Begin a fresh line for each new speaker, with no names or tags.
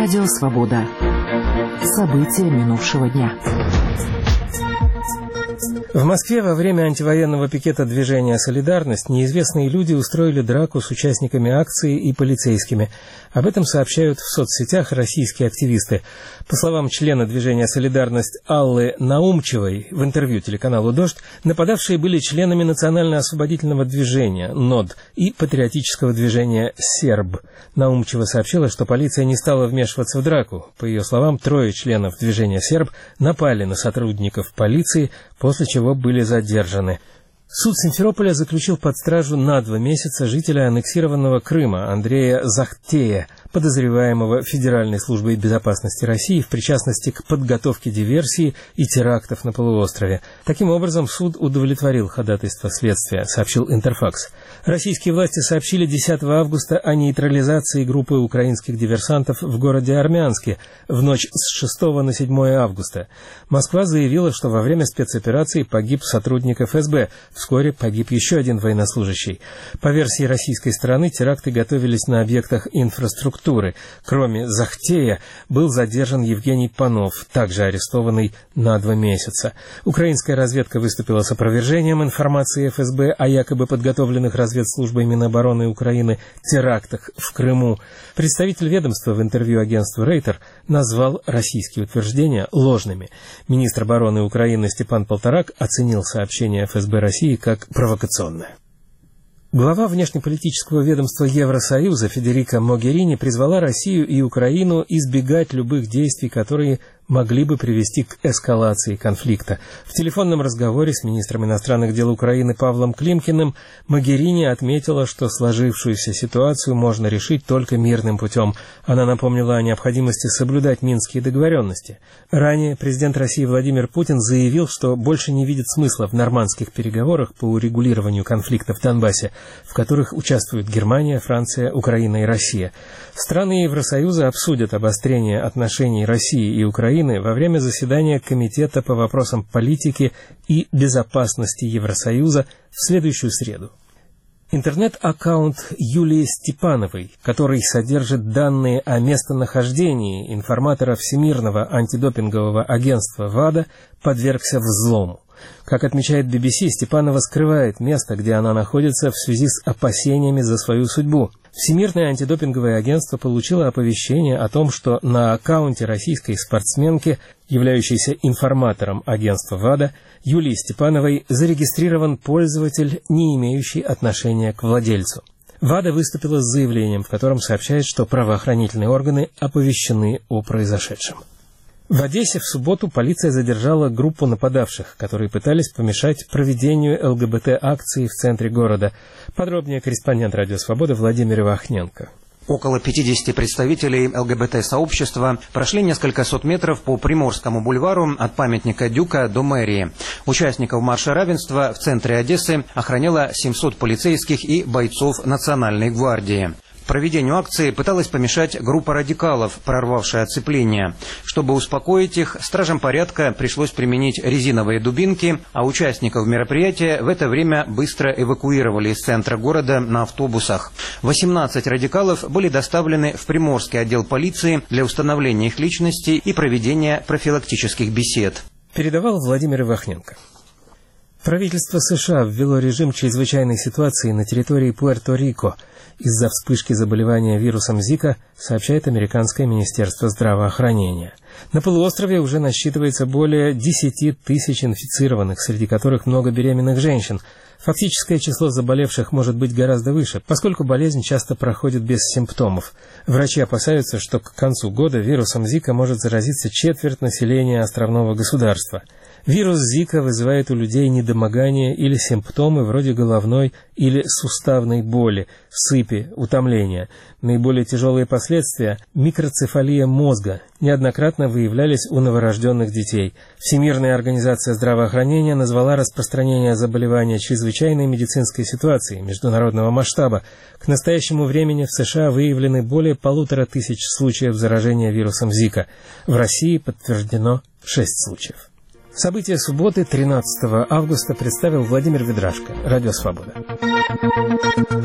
Радио «Свобода». События минувшего дня.
В Москве во время антивоенного пикета движения «Солидарность» неизвестные люди устроили драку с участниками акции и полицейскими. Об этом сообщают в соцсетях российские активисты. По словам члена движения «Солидарность» Аллы Наумчевой в интервью телеканалу «Дождь», нападавшие были членами национально-освободительного движения «НОД» и патриотического движения «Серб». Наумчева сообщила, что полиция не стала вмешиваться в драку. По ее словам, 3 членов движения «Серб» напали на сотрудников полиции, после чего были задержаны. Суд Симферополя заключил под стражу на 2 месяца жителя аннексированного Крыма Андрея Захтея, подозреваемого Федеральной службой безопасности России в причастности к подготовке диверсии и терактов на полуострове. Таким образом, суд удовлетворил ходатайство следствия, сообщил Интерфакс. Российские власти сообщили 10 августа о нейтрализации группы украинских диверсантов в городе Армянске в ночь с 6 на 7 августа. Москва заявила, что во время спецоперации погиб сотрудник ФСБ. Вскоре погиб еще один военнослужащий. По версии российской стороны, теракты готовились на объектах инфраструктуры. Кроме Захтея был задержан Евгений Панов, также арестованный на 2 месяца. Украинская разведка выступила с опровержением информации ФСБ о якобы подготовленных разведслужбой Минобороны Украины терактах в Крыму. Представитель ведомства в интервью агентству Рейтер назвал российские утверждения ложными. Министр обороны Украины Степан Полторак оценил сообщение ФСБ России как провокационное. Глава внешнеполитического ведомства Евросоюза Федерика Могерини призвала Россию и Украину избегать любых действий, которые могли бы привести к эскалации конфликта. В телефонном разговоре с министром иностранных дел Украины Павлом Климкиным Могерини отметила, что сложившуюся ситуацию можно решить только мирным путем. Она напомнила о необходимости соблюдать минские договоренности. Ранее президент России Владимир Путин заявил, что больше не видит смысла в нормандских переговорах по урегулированию конфликта в Донбассе, в которых участвуют Германия, Франция, Украина и Россия. Страны Евросоюза обсудят обострение отношений России и Украины во время заседания Комитета по вопросам политики и безопасности Евросоюза в следующую среду. Интернет-аккаунт Юлии Степановой, который содержит данные о местонахождении информатора Всемирного антидопингового агентства ВАДА, подвергся взлому. Как отмечает BBC, Степанова скрывает место, где она находится, в связи с опасениями за свою судьбу. Всемирное антидопинговое агентство получило оповещение о том, что на аккаунте российской спортсменки, являющейся информатором агентства ВАДА, Юлии Степановой, зарегистрирован пользователь, не имеющий отношения к владельцу. ВАДА выступила с заявлением, в котором сообщает, что правоохранительные органы оповещены о произошедшем. В Одессе в субботу полиция задержала группу нападавших, которые пытались помешать проведению ЛГБТ-акции в центре города. Подробнее корреспондент «Радио Свобода» Владимир Ивахненко.
Около 50 представителей ЛГБТ-сообщества прошли несколько сот метров по Приморскому бульвару от памятника Дюка до мэрии. Участников марша равенства в центре Одессы охраняло 700 полицейских и бойцов Национальной гвардии. Проведению акции пыталась помешать группа радикалов, прорвавшая оцепление. Чтобы успокоить их, стражам порядка пришлось применить резиновые дубинки, а участников мероприятия в это время быстро эвакуировали из центра города на автобусах. 18 радикалов были доставлены в Приморский отдел полиции для установления их личности и проведения профилактических бесед.
Передавал Владимир Ивахненко. Правительство США ввело режим чрезвычайной ситуации на территории Пуэрто-Рико из-за вспышки заболевания вирусом Зика, сообщает американское министерство здравоохранения. На полуострове уже насчитывается более 10 тысяч инфицированных, среди которых много беременных женщин. Фактическое число заболевших может быть гораздо выше, поскольку болезнь часто проходит без симптомов. Врачи опасаются, что к концу года вирусом Зика может заразиться четверть населения островного государства. Вирус Зика вызывает у людей недомогание или симптомы вроде головной или суставной боли, сыпи, утомления. Наиболее тяжелые последствия – микроцефалия мозга, неоднократно выявлялись у новорожденных детей. Всемирная организация здравоохранения назвала распространение заболевания чрезвычайной медицинской ситуацией международного масштаба. К настоящему времени в США выявлены более 1500 случаев заражения вирусом Зика. В России подтверждено 6 случаев. События субботы, 13 августа, представил Владимир Ведрашко. Радио «Свобода».